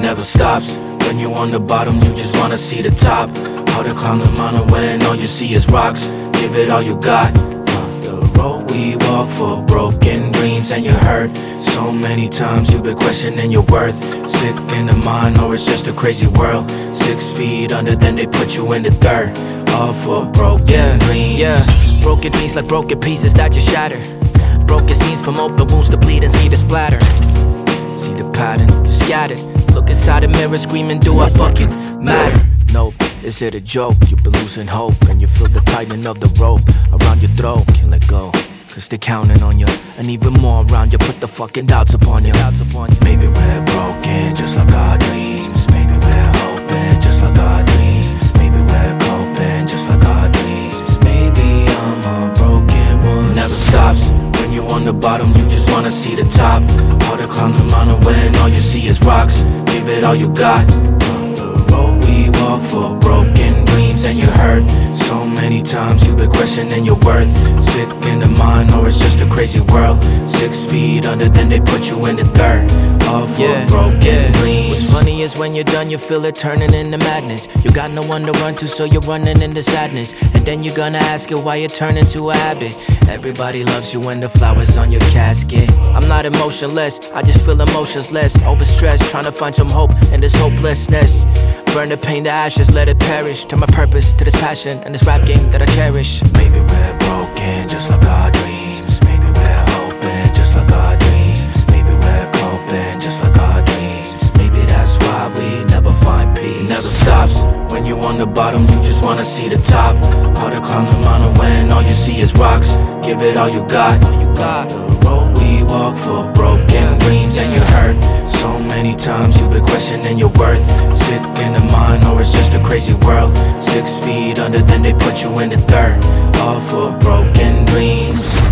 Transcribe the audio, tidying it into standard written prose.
never stops. When you're on the bottom, you just wanna see the top. Hard to climb the mountain when all you see is rocks. Give it all you got. The road we walk for broken dreams, and you're hurt. So many times you've been questioning your worth. Sick in the mind, or it's just a crazy world. 6 feet under, then they put you in the dirt. All for broken dreams. Yeah, broken dreams like broken pieces that just shatter. Broken scenes from open wounds to bleed and see the splatter. See the pattern, scattered. Look inside the mirror screaming, do I fucking matter? Nope, is it a joke? You've been losing hope, and you feel the tightening of the rope around your throat. Can't let go, cause they're counting on you. And even more around you, put the fucking doubts upon you. Maybe we're broken just like our dreams. Maybe we're hoping just like our dreams. Maybe we're coping just like our dreams. Maybe I'm a broken one. Never stops. When you're on the bottom, you just wanna see the top. Hard to climb the mountain when all you see is rocks. Give it all you got. The road we walk for broken dreams, and you're hurt. So many times you've been questioning your worth. Sick in the mind, or it's just a crazy world. 6 feet under, then they put you in the dirt. All for broken dreams. What's funny is when you're done, you feel it turning into madness. You got no one to run to, so you're running into sadness. And then you're gonna ask it why it turned into a habit. Everybody loves you when the flowers on your casket. I'm not emotionless, I just feel emotionless. Overstressed, trying to find some hope in this hopelessness. Burn the pain to ashes, let it perish. To my purpose, to this passion, and this rap game that I cherish. Maybe we're broken just like our dreams. Maybe we're hoping just like our dreams. Maybe we're coping just like our dreams. Maybe that's why we never find peace. Never stops. When you're on the bottom, you just wanna see the top. Hard to climb the mountain when all you see is rocks. Give it all you got. The road we walk for broken dreams, and you're hurt. So many times you've been questioning your worth. Sick in the mind, or it's just a crazy world. 6 feet under, then they put you in the dirt. All for broken dreams.